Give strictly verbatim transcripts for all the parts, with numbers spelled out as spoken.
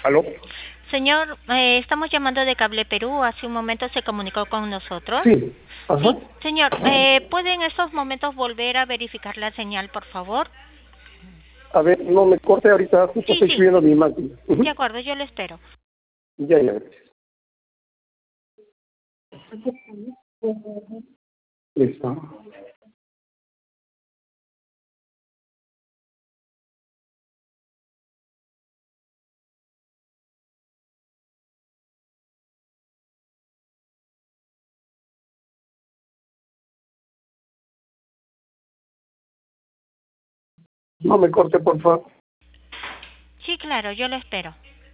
¿Aló? Señor, eh, estamos llamando de Cable Perú. Hace un momento se comunicó con nosotros. Sí. Sí, Ajá. señor, eh, ¿puede en estos momentos volver a verificar la señal, por favor? A ver, no me corte ahorita, justo Sí, estoy sí. subiendo mi máquina. De Ujú. acuerdo, yo lo espero. Ya, ya. Está. No me corte, por favor. Sí, claro, yo lo espero.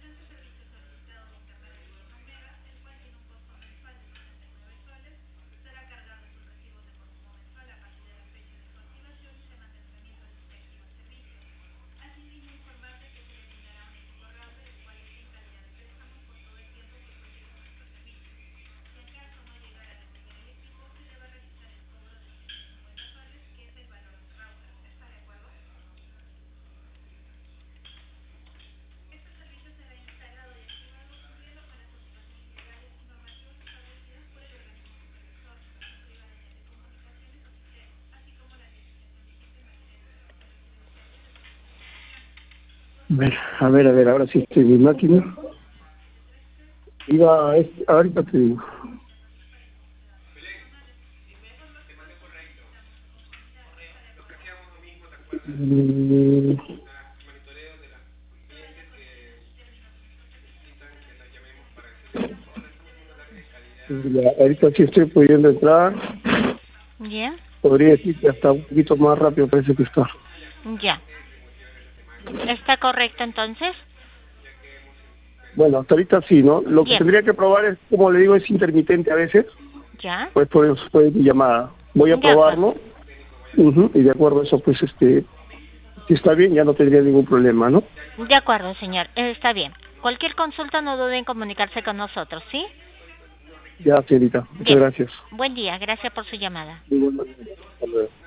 A ver, a ver, a ver, ahora sí estoy en mi máquina. Iba, a este- ahorita te digo. Mm, ya, ahorita sí estoy pudiendo entrar. ¿Bien? Podría decir que hasta un poquito más rápido parece que está. Ya. ¿Está correcto entonces? Bueno, hasta ahorita sí, ¿no? Lo que Bien. tendría que probar es, como le digo, es intermitente a veces. ¿Ya? Pues por eso fue mi llamada. Voy a De acuerdo. probarlo. Ujú, y de acuerdo a eso, pues, este, si está bien, ya no tendría ningún problema, ¿no? De acuerdo, señor. Eh, Está bien. Cualquier consulta no dude en comunicarse con nosotros, ¿sí? Ya, señorita. Muchas Bien. gracias. Buen día. Gracias por su llamada. Muy buenas noches. Hasta luego.